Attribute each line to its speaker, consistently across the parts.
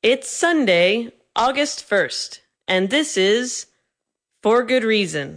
Speaker 1: It's Sunday, August 1st, and this is For Good Reason.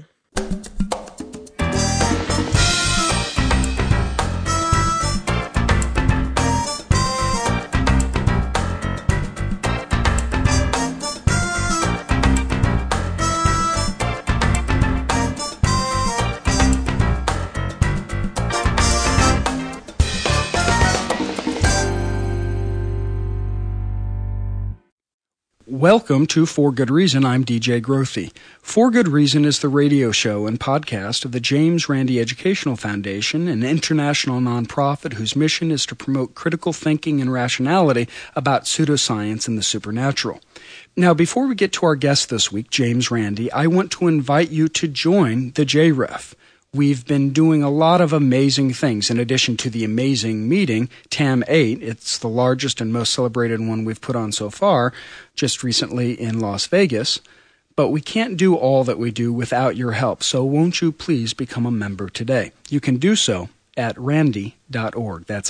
Speaker 2: Welcome to For Good Reason. I'm DJ Grothe. For Good Reason is the radio show and podcast of the James Randi Educational Foundation, an international nonprofit whose mission is to promote critical thinking and rationality about pseudoscience and the supernatural. Now, before we get to our guest this week, James Randi, I want to invite you to join the JREF. We've been doing a lot of amazing things. In addition to the amazing meeting, TAM 8, it's the largest and most celebrated one we've put on so far, just recently in Las Vegas. But we can't do all that we do without your help, so won't you please become a member today? You can do so at randi.org. That's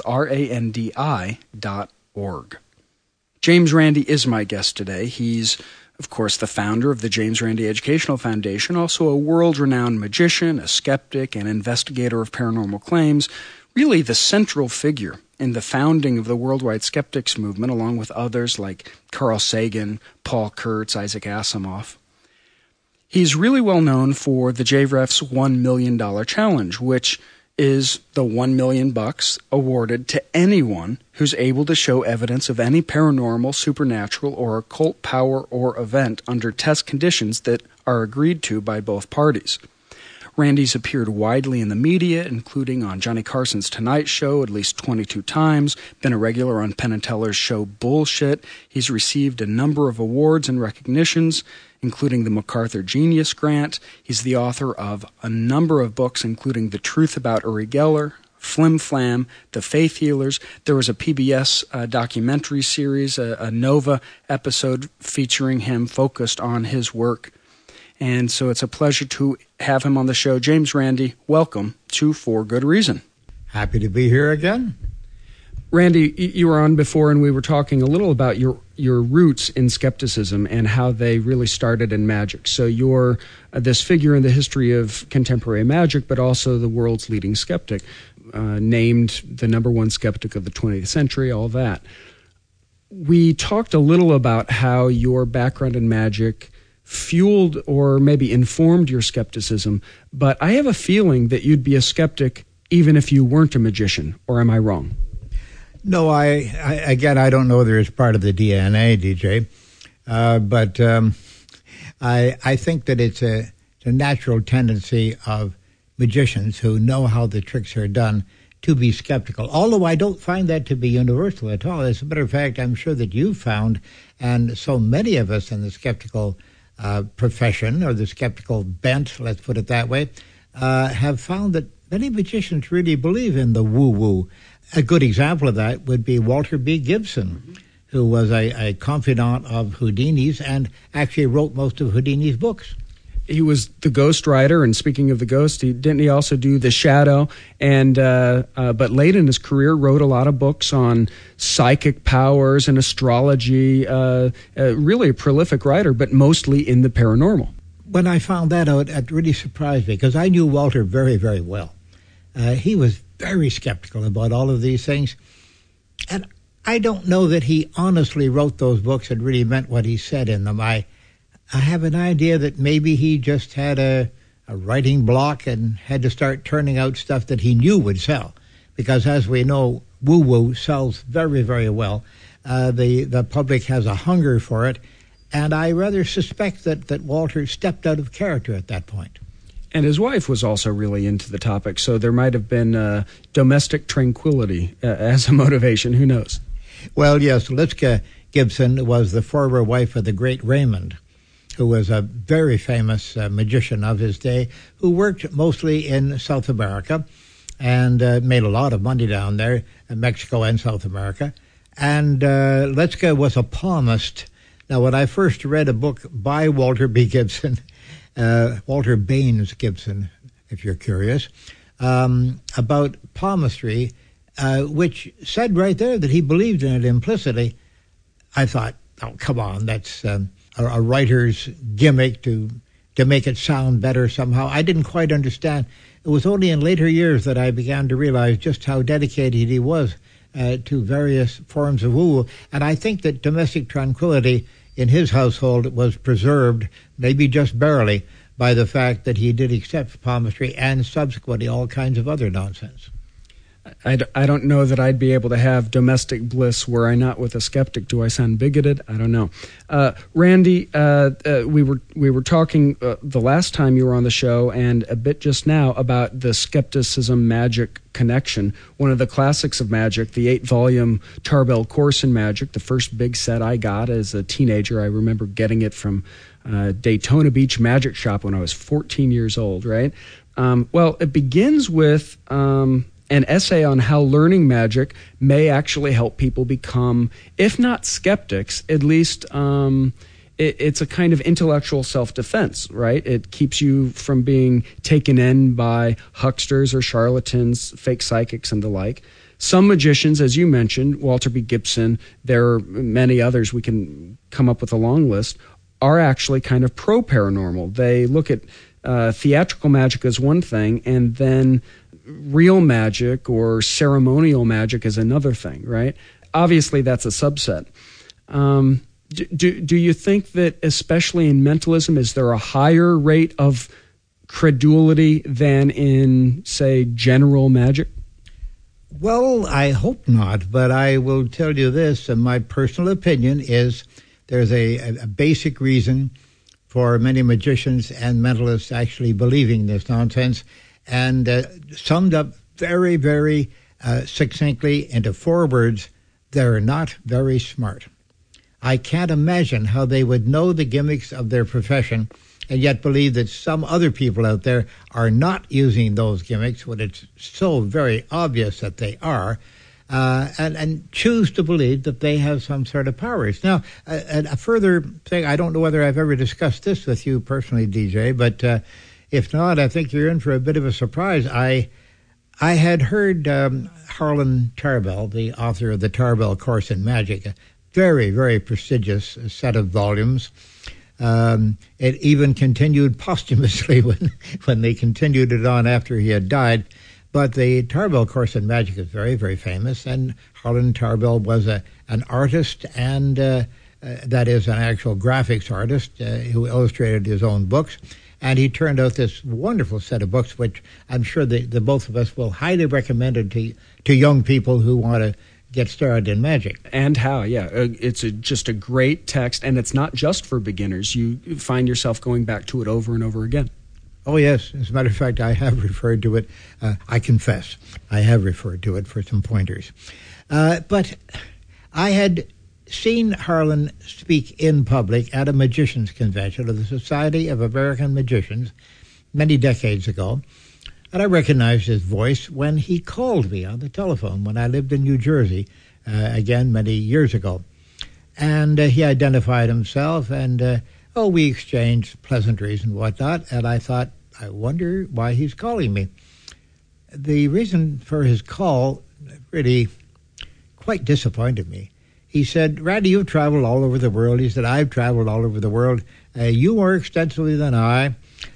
Speaker 2: RANDI.org. James Randi is my guest today. He's of course, the founder of the James Randi Educational Foundation, also a world-renowned magician, a skeptic, and investigator of paranormal claims, really the central figure in the founding of the worldwide skeptics movement, along with others like Carl Sagan, Paul Kurtz, Isaac Asimov. He's really well known for the JREF's $1 million challenge, which is the $1 million awarded to anyone who's able to show evidence of any paranormal, supernatural, or occult power or event under test conditions that are agreed to by both parties. Randi's appeared widely in the media, including on Johnny Carson's Tonight Show at least 22 times, been a regular on Penn and Teller's show Bullshit. He's received a number of awards and recognitions, including the MacArthur Genius Grant. He's the author of a number of books, including The Truth About Uri Geller, Flim Flam, The Faith Healers. There was a PBS documentary series, a Nova episode featuring him, focused on his work. And so it's a pleasure to have him on the show. James Randi, welcome to For Good Reason.
Speaker 3: Happy to be here again.
Speaker 2: Randi, you were on before, and we were talking a little about your roots in skepticism and how they really started in magic. So you're this figure in the history of contemporary magic, but also the world's leading skeptic, named the number one skeptic of the 20th century, all that. We talked a little about how your background in magic fueled or maybe informed your skepticism, but I have a feeling that you'd be a skeptic even if you weren't a magician, or am I wrong?
Speaker 3: No, I don't know whether it's part of the DNA, DJ, but I think that it's a natural tendency of magicians who know how the tricks are done to be skeptical, although I don't find that to be universal at all. As a matter of fact, I'm sure that you've found, and so many of us in the skeptical profession, or the skeptical bent, let's put it that way, have found that many magicians really believe in the woo-woo. A good example of that would be Walter B. Gibson, who was a confidant of Houdini's and actually wrote most of Houdini's books.
Speaker 2: He was the ghost writer, and speaking of the ghost, didn't he also do The Shadow? And but late in his career, wrote a lot of books on psychic powers and astrology. Really a prolific writer, but mostly in the paranormal.
Speaker 3: When I found that out, it really surprised me, because I knew Walter very, very well. He was very skeptical about all of these things, and I don't know that he honestly wrote those books and really meant what he said in them. I have an idea that maybe he just had a writing block and had to start turning out stuff that he knew would sell, because as we know, woo-woo sells very, very well. The public has a hunger for it, and I rather suspect that Walter stepped out of character at that point.
Speaker 2: And his wife was also really into the topic, so there might have been domestic tranquility as a motivation. Who knows?
Speaker 3: Well, yes, Lizka Gibson was the former wife of the great Raymond, who was a very famous magician of his day, who worked mostly in South America and made a lot of money down there in Mexico and South America. And Lizka was a palmist. Now, when I first read a book by Walter B. Gibson, Walter Baines Gibson, if you're curious, about palmistry, which said right there that he believed in it implicitly, I thought, oh, come on, that's a writer's gimmick to make it sound better somehow. I didn't quite understand. It was only in later years that I began to realize just how dedicated he was to various forms of woo. And I think that domestic tranquility in his household was preserved, maybe just barely, by the fact that he did accept palmistry and subsequently all kinds of other nonsense.
Speaker 2: I don't know that I'd be able to have domestic bliss were I not with a skeptic. Do I sound bigoted? I don't know. Randy, we were talking the last time you were on the show and a bit just now about the skepticism magic connection. One of the classics of magic, the 8-volume Tarbell course in magic, the first big set I got as a teenager. I remember getting it from Daytona Beach Magic Shop when I was 14 years old, right? Well, it begins with an essay on how learning magic may actually help people become, if not skeptics, at least it's a kind of intellectual self-defense, right? It keeps you from being taken in by hucksters or charlatans, fake psychics, and the like. Some magicians, as you mentioned, Walter B. Gibson, there are many others, we can come up with a long list, are actually kind of pro-paranormal. They look at theatrical magic as one thing, and then real magic or ceremonial magic is another thing, right? Obviously, that's a subset. Do you think that, especially in mentalism, is there a higher rate of credulity than in, say, general magic?
Speaker 3: Well, I hope not, but I will tell you this, and my personal opinion is there's a basic reason for many magicians and mentalists actually believing this nonsense, and summed up very, very succinctly into 4 words: they're not very smart. I can't imagine how they would know the gimmicks of their profession and yet believe that some other people out there are not using those gimmicks when it's so very obvious that they are, and choose to believe that they have some sort of powers. Now, a further thing, I don't know whether I've ever discussed this with you personally, DJ, but if not, I think you're in for a bit of a surprise. I had heard Harlan Tarbell, the author of the Tarbell Course in Magic, a very, very prestigious set of volumes. It even continued posthumously when they continued it on after he had died. But the Tarbell Course in Magic is very, very famous, and Harlan Tarbell was an artist, and that is an actual graphics artist who illustrated his own books. And he turned out this wonderful set of books, which I'm sure the both of us will highly recommend it to young people who want to get started in magic.
Speaker 2: And how, yeah. It's just a great text, and it's not just for beginners. You find yourself going back to it over and over again.
Speaker 3: Oh, yes. As a matter of fact, I have referred to it. I confess, I have referred to it for some pointers. But I had seen Harlan speak in public at a magician's convention of the Society of American Magicians many decades ago, and I recognized his voice when he called me on the telephone when I lived in New Jersey, again, many years ago. And he identified himself, and we exchanged pleasantries and whatnot, and I thought, I wonder why he's calling me. The reason for his call really quite disappointed me. He said, Randy, you've traveled all over the world. He said, I've traveled all over the world. You more extensively than I.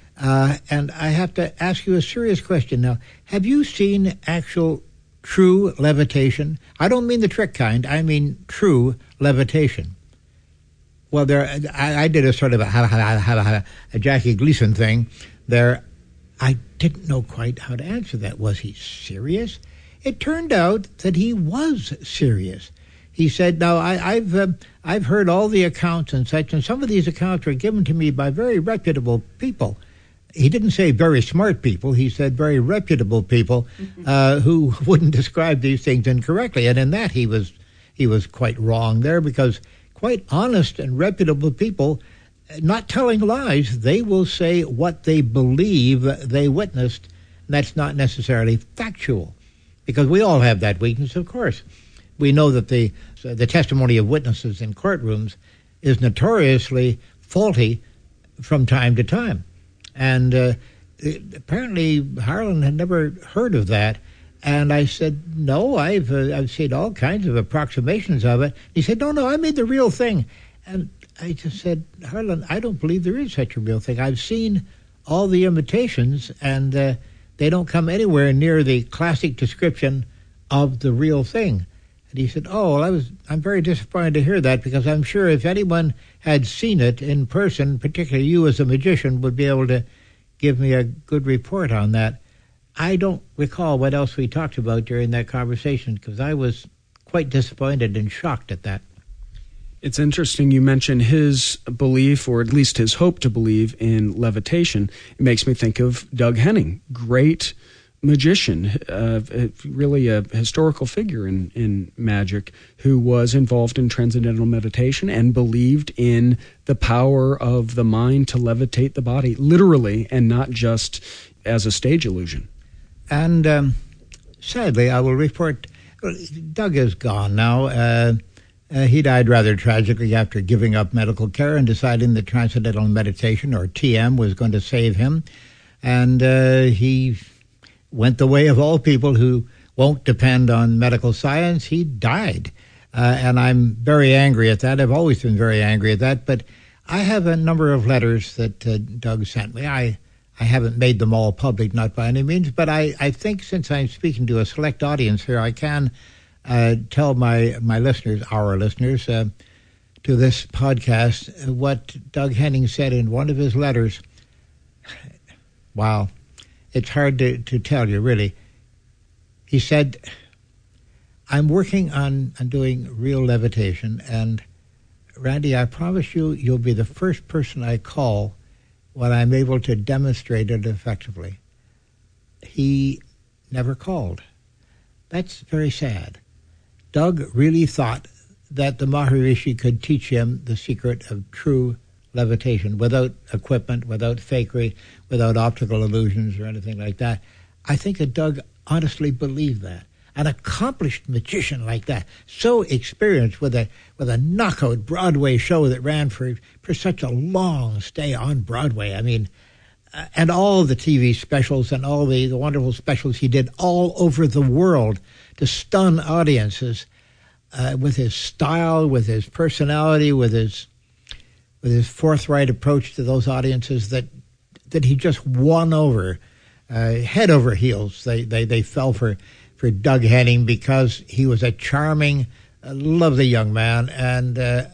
Speaker 3: And I have to ask you a serious question now. Have you seen actual true levitation? I don't mean the trick kind. I mean true levitation. Well, I did a sort of a Jackie Gleason thing there. I didn't know quite how to answer that. Was he serious? It turned out that he was serious. He said, now, I've heard all the accounts and such, and some of these accounts were given to me by very reputable people. He didn't say very smart people. He said very reputable people who wouldn't describe these things incorrectly. And in that, he was quite wrong there, because quite honest and reputable people, not telling lies, they will say what they believe they witnessed, and that's not necessarily factual, because we all have that weakness, of course. We know that the testimony of witnesses in courtrooms is notoriously faulty from time to time. And apparently Harlan had never heard of that. And I said, no, I've seen all kinds of approximations of it. He said, no, I made the real thing. And I just said, Harlan, I don't believe there is such a real thing. I've seen all the imitations, and they don't come anywhere near the classic description of the real thing. And he said, oh, well, I'm very disappointed to hear that, because I'm sure if anyone had seen it in person, particularly you as a magician, would be able to give me a good report on that. I don't recall what else we talked about during that conversation, because I was quite disappointed and shocked at that.
Speaker 2: It's interesting you mentioned his belief, or at least his hope to believe, in levitation. It makes me think of Doug Henning, great magician, really a historical figure in magic, who was involved in transcendental meditation and believed in the power of the mind to levitate the body, literally, and not just as a stage illusion.
Speaker 3: And sadly, I will report, Doug is gone now. He died rather tragically after giving up medical care and deciding that transcendental meditation, or TM, was going to save him. And he went the way of all people who won't depend on medical science. He died. And I'm very angry at that. I've always been very angry at that. But I have a number of letters that Doug sent me. I haven't made them all public, not by any means. But I think since I'm speaking to a select audience here, I can tell my listeners, our listeners, to this podcast, what Doug Henning said in one of his letters. Wow. It's hard to tell you, really. He said, I'm working on doing real levitation, and Randy, I promise you'll be the first person I call when I'm able to demonstrate it effectively. He never called. That's very sad. Doug really thought that the Maharishi could teach him the secret of true levitation without equipment, without fakery, without optical illusions or anything like that. I think that Doug honestly believed that. An accomplished magician like that, so experienced with a knockout Broadway show that ran for such a long stay on Broadway. I mean, and all the TV specials and all the wonderful specials he did all over the world to stun audiences with his style, with his personality, with his forthright approach to those audiences that he just won over, head over heels. They fell for Doug Henning because he was a charming, lovely young man. And the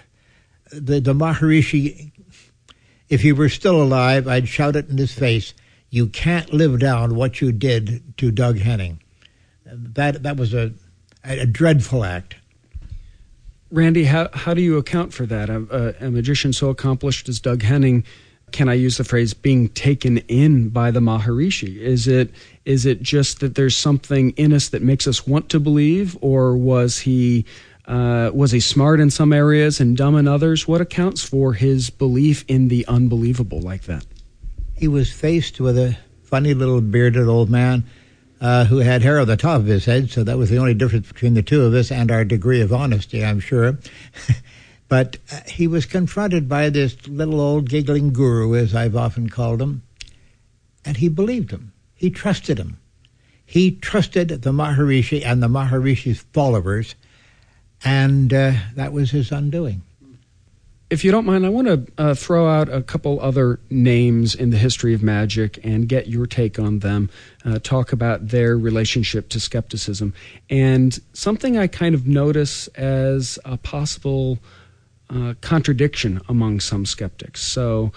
Speaker 3: Maharishi, if he were still alive, I'd shout it in his face, you can't live down what you did to Doug Henning. That was a dreadful act.
Speaker 2: Randy, how do you account for that? A magician so accomplished as Doug Henning, can I use the phrase, being taken in by the Maharishi? Is it just that there's something in us that makes us want to believe, or was he smart in some areas and dumb in others? What accounts for his belief in the unbelievable like that?
Speaker 3: He was faced with a funny little bearded old man who had hair on the top of his head, so that was the only difference between the two of us and our degree of honesty, I'm sure. But he was confronted by this little old giggling guru, as I've often called him, and he believed him. He trusted him. He trusted the Maharishi and the Maharishi's followers, and that was his undoing.
Speaker 2: If you don't mind, I want to throw out a couple other names in the history of magic and get your take on them, talk about their relationship to skepticism. And something I kind of notice as a possible contradiction among some skeptics. So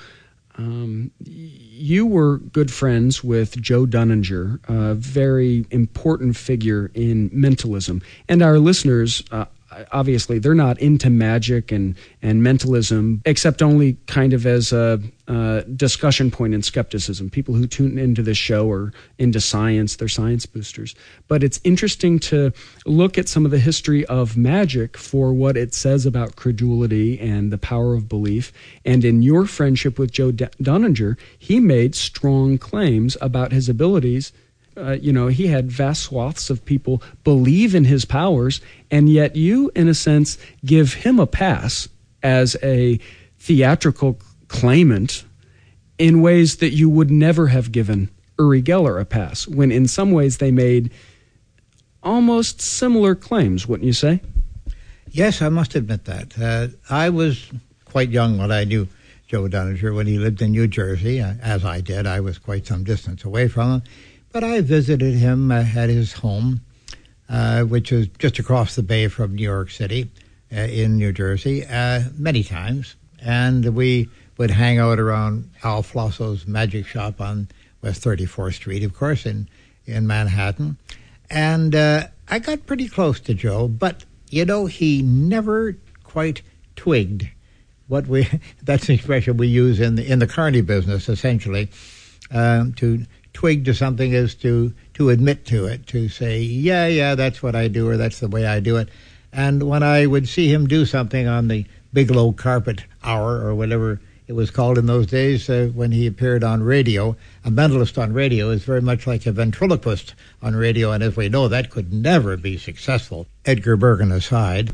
Speaker 2: you were good friends with Joe Dunninger, a very important figure in mentalism. And our listeners, obviously, they're not into magic and mentalism, except only kind of as a discussion point in skepticism. People who tune into this show are into science, they're science boosters. But it's interesting to look at some of the history of magic for what it says about credulity and the power of belief. And in your friendship with Joe Dunninger, he made strong claims about his abilities. He had vast swaths of people believe in his powers, and yet you, in a sense, give him a pass as a theatrical claimant in ways that you would never have given Uri Geller a pass, when in some ways they made almost similar claims, wouldn't you say?
Speaker 3: Yes, I must admit that. I was quite young when I knew Joe Dunninger when he lived in New Jersey, as I did. I was quite some distance away from him. But I visited him at his home, which is just across the bay from New York City in New Jersey, many times. And we would hang out around Al Flosso's Magic Shop on West 34th Street, of course, in Manhattan. And I got pretty close to Joe, but, you know, he never quite twigged that's the expression we use in the carny business, essentially. To twig to something is to admit to it, to say, yeah, that's what I do, or that's the way I do it. And when I would see him do something on the Bigelow Carpet Hour, or whatever it was called in those days, when he appeared on radio, a mentalist on radio is very much like a ventriloquist on radio, and as we know, that could never be successful, Edgar Bergen aside.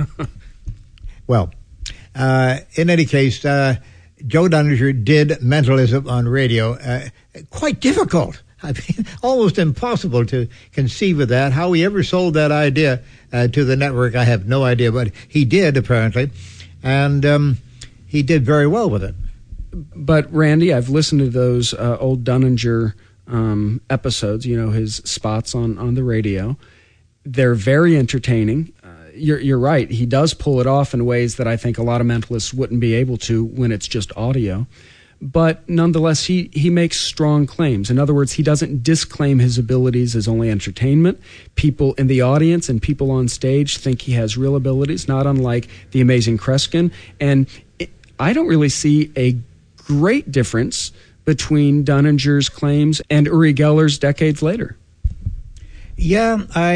Speaker 3: Well, in any case, Joe Dunninger did mentalism on radio. Quite difficult. I mean, almost impossible to conceive of that. How he ever sold that idea to the network, I have no idea, but he did, apparently. And he did very well with it.
Speaker 2: But, Randy, I've listened to those old Dunninger episodes, you know, his spots on the radio. They're very entertaining. You're right. He does pull it off in ways that I think a lot of mentalists wouldn't be able to when it's just audio. But nonetheless, he makes strong claims. In other words, he doesn't disclaim his abilities as only entertainment. People in the audience and people on stage think he has real abilities, not unlike the amazing Kreskin. And I don't really see a great difference between Dunninger's claims and Uri Geller's decades later.
Speaker 3: Yeah,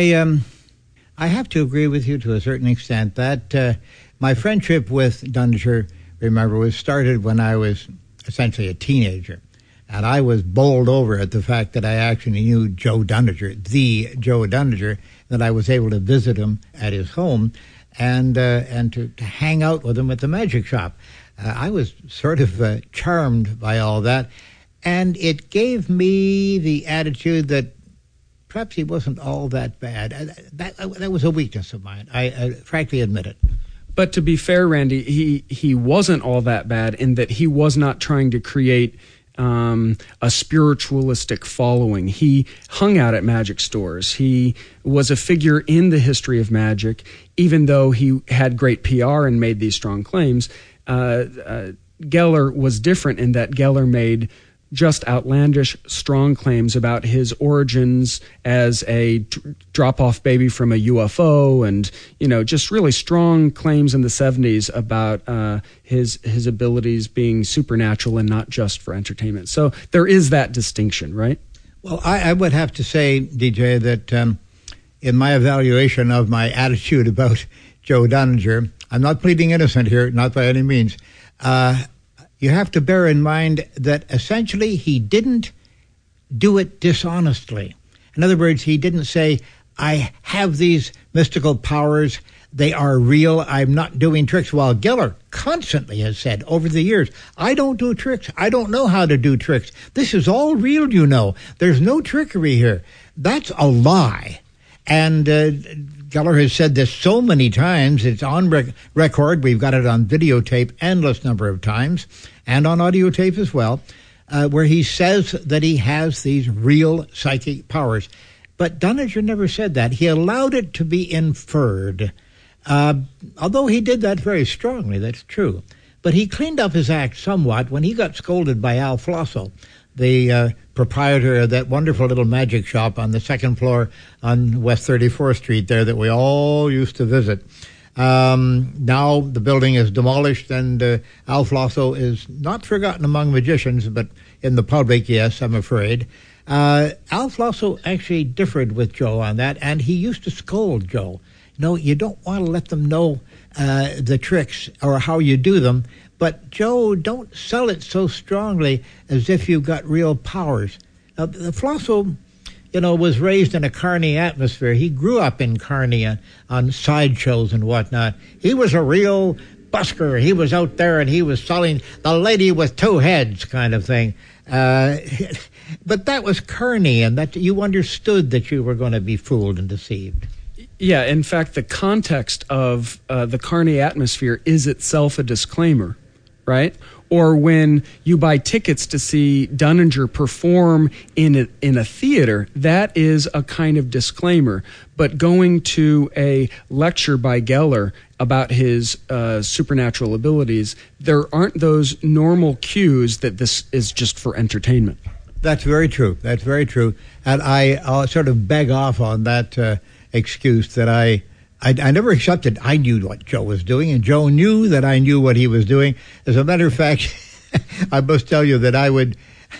Speaker 3: I have to agree with you to a certain extent. That my friendship with Dunninger, remember, was started when I was essentially a teenager. And I was bowled over at the fact that I actually knew Joe Dunninger, the Joe Dunninger, that I was able to visit him at his home and to hang out with him at the Magic Shop. I was sort of charmed by all that. And it gave me the attitude that perhaps he wasn't all that bad. That was a weakness of mine. I frankly admit it.
Speaker 2: But to be fair, Randy, he wasn't all that bad in that he was not trying to create a spiritualistic following. He hung out at magic stores. He was a figure in the history of magic, even though he had great PR and made these strong claims. Geller was different in that Geller made just outlandish, strong claims about his origins as a drop-off baby from a UFO, and just really strong claims in the 70s about his abilities being supernatural and not just for entertainment. So there is that distinction, right?
Speaker 3: Well, I would have to say, DJ, that in my evaluation of my attitude about Joe Dunninger, I'm not pleading innocent here, not by any means. You have to bear in mind that essentially he didn't do it dishonestly. In other words, he didn't say, I have these mystical powers, they are real, I'm not doing tricks. While Geller constantly has said over the years, I don't do tricks, I don't know how to do tricks. This is all real, There's no trickery here. That's a lie. And Geller has said this so many times, it's on record, we've got it on videotape endless number of times, and on audio tape as well, where he says that he has these real psychic powers. But Dunninger never said that. He allowed it to be inferred, although he did that very strongly, that's true. But he cleaned up his act somewhat when he got scolded by Al Flosso, the proprietor of that wonderful little magic shop on the second floor on West 34th Street there that we all used to visit. Now the building is demolished, and Al Flosso is not forgotten among magicians, but in the public, yes, I'm afraid. Al Flosso actually differed with Joe on that, and he used to scold Joe. You don't want to let them know the tricks or how you do them, but Joe, don't sell it so strongly as if you've got real powers. Now, Flosso, was raised in a carny atmosphere. He grew up in carny on sideshows and whatnot. He was a real busker. He was out there and he was selling the lady with two heads kind of thing. But that was carny, and that you understood that you were going to be fooled and deceived.
Speaker 2: Yeah, in fact, the context of the Carney atmosphere is itself a disclaimer, right? Or when you buy tickets to see Dunninger perform in a theater, that is a kind of disclaimer. But going to a lecture by Geller about his supernatural abilities, there aren't those normal cues that this is just for entertainment.
Speaker 3: That's very true. That's very true. And I'll sort of beg off on that excuse that I never accepted. I knew what Joe was doing, and Joe knew that I knew what he was doing. As a matter of fact, I must tell you that I would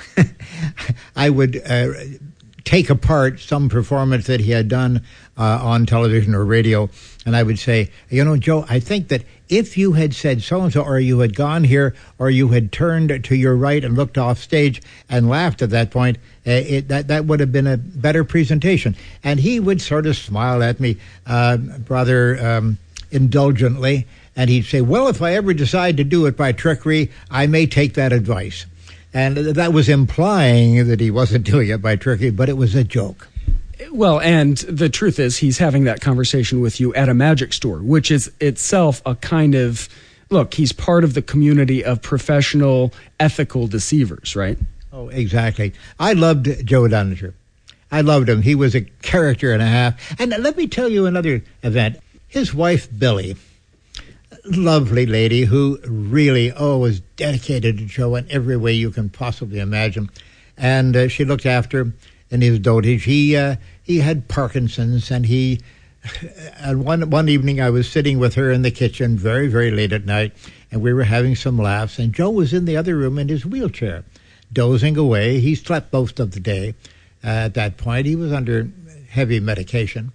Speaker 3: take apart some performance that he had done on television or radio, and I would say, Joe, I think that if you had said so-and-so, or you had gone here, or you had turned to your right and looked off stage and laughed at that point, that would have been a better presentation. And he would sort of smile at me rather indulgently, and he'd say, well, if I ever decide to do it by trickery, I may take that advice. And that was implying that he wasn't doing it by trickery, but it was a joke.
Speaker 2: Well, and the truth is he's having that conversation with you at a magic store, which is itself a kind of, look, he's part of the community of professional, ethical deceivers, right?
Speaker 3: Oh, exactly. I loved Joe Dunninger. I loved him. He was a character and a half. And let me tell you another event. His wife, Billy, lovely lady who really, was dedicated to Joe in every way you can possibly imagine. And she looked after him in his dotage. He had Parkinson's, and one evening I was sitting with her in the kitchen very, very late at night, and we were having some laughs, and Joe was in the other room in his wheelchair, dozing away. He slept most of the day. At that point, he was under heavy medication.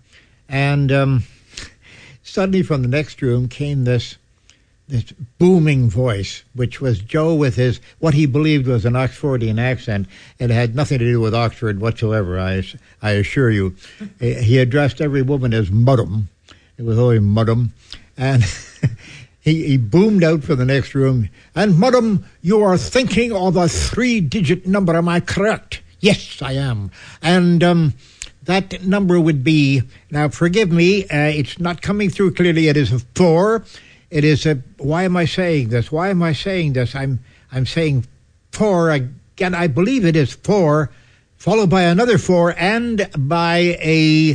Speaker 3: And suddenly from the next room came this booming voice, which was Joe with his, what he believed was an Oxfordian accent. It had nothing to do with Oxford whatsoever, I assure you. He addressed every woman as Mudham. It was only Mudham. And he boomed out from the next room, and Mudham, you are thinking of a 3-digit number, am I correct? Yes, I am. And that number would be, now forgive me, it's not coming through clearly, it is a 4. It is why am I saying this? Why am I saying this? I'm saying 4 again. I believe it is 4, followed by another 4, and by a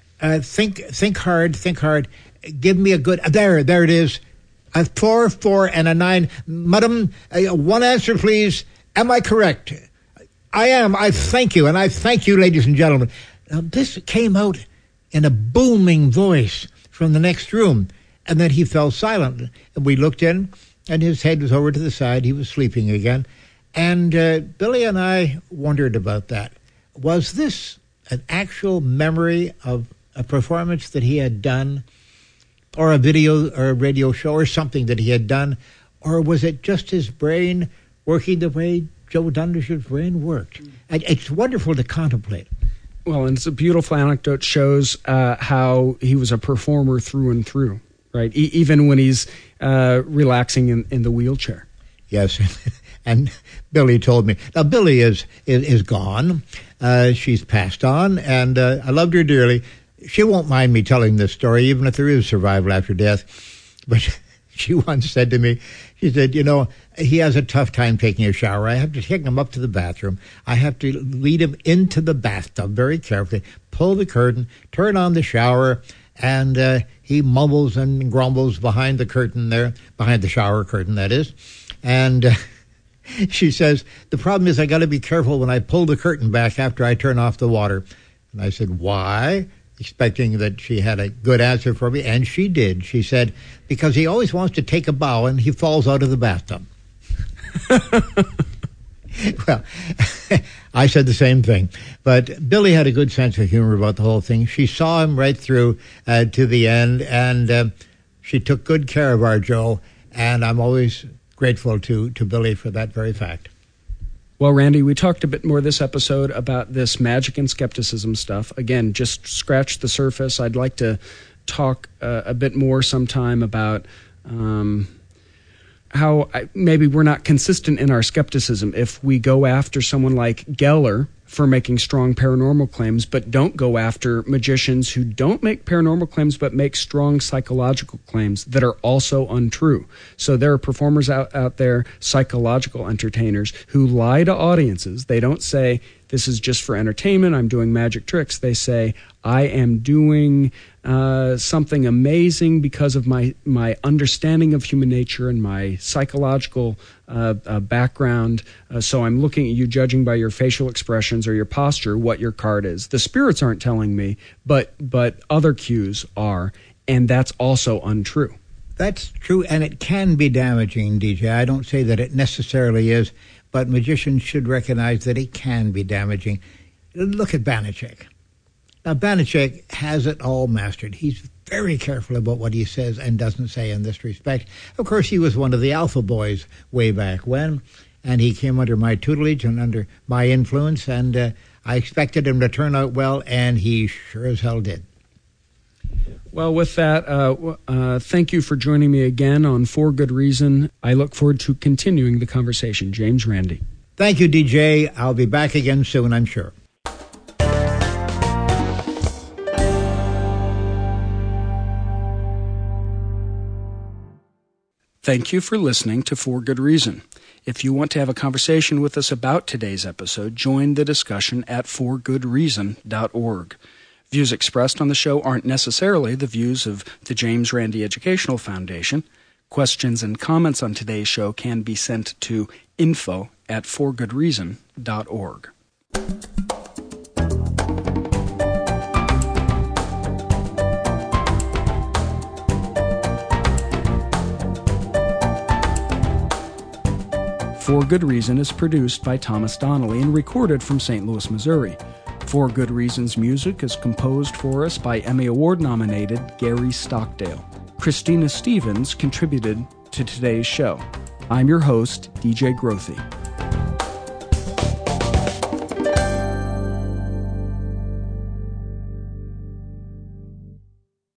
Speaker 3: think hard. Give me a good there it is. A 4, 4, and a 9. Madam, one answer, please. Am I correct? I am. I thank you, and I thank you, ladies and gentlemen. Now, this came out in a booming voice from the next room. And then he fell silent. And we looked in, and his head was over to the side. He was sleeping again. And Billy and I wondered about that. Was this an actual memory of a performance that he had done, or a video or a radio show or something that he had done? Or was it just his brain working the way Joe Dunninger's brain worked? It's wonderful to contemplate.
Speaker 2: Well, and it's a beautiful anecdote, shows how he was a performer through and through. Right, even when he's relaxing in the wheelchair.
Speaker 3: Yes, and Billy told me. Now, Billy is gone. She's passed on, and I loved her dearly. She won't mind me telling this story, even if there is survival after death. But she once said to me, she said, he has a tough time taking a shower. I have to take him up to the bathroom. I have to lead him into the bathtub very carefully, pull the curtain, turn on the shower, and he mumbles and grumbles behind the curtain there, behind the shower curtain, that is. And she says, the problem is I got to be careful when I pull the curtain back after I turn off the water. And I said, why? Expecting that she had a good answer for me, and she did. She said, because he always wants to take a bow and he falls out of the bathtub. Well, I said the same thing. But Billy had a good sense of humor about the whole thing. She saw him right through to the end, and she took good care of our Joe, and I'm always grateful to Billy for that very fact.
Speaker 2: Well, Randy, we talked a bit more this episode about this magic and skepticism stuff. Again, just scratch the surface. I'd like to talk a bit more sometime about how maybe we're not consistent in our skepticism. If we go after someone like Geller for making strong paranormal claims, but don't go after magicians who don't make paranormal claims but make strong psychological claims that are also untrue. So there are performers out there, psychological entertainers, who lie to audiences. They don't say, this is just for entertainment, I'm doing magic tricks. They say, I am doing something amazing because of my understanding of human nature and my psychological background. So I'm looking at you, judging by your facial expressions or your posture, what your card is. The spirits aren't telling me, but other cues are, and that's also untrue.
Speaker 3: That's true, and it can be damaging, DJ. I don't say that it necessarily is, but magicians should recognize that it can be damaging. Look at Banachek. Now, Banachek has it all mastered. He's very careful about what he says and doesn't say in this respect. Of course, he was one of the Alpha Boys way back when, and he came under my tutelage and under my influence, and I expected him to turn out well, and he sure as hell did.
Speaker 2: Well, with that, thank you for joining me again on For Good Reason. I look forward to continuing the conversation. James Randi.
Speaker 3: Thank you, DJ. I'll be back again soon, I'm sure.
Speaker 2: Thank you for listening to For Good Reason. If you want to have a conversation with us about today's episode, join the discussion at forgoodreason.org. Views expressed on the show aren't necessarily the views of the James Randi Educational Foundation. Questions and comments on today's show can be sent to info@forgoodreason.org. For Good Reason is produced by Thomas Donnelly and recorded from St. Louis, Missouri. For Good Reason's music is composed for us by Emmy Award-nominated Gary Stockdale. Christina Stevens contributed to today's show. I'm your host, DJ Grothe.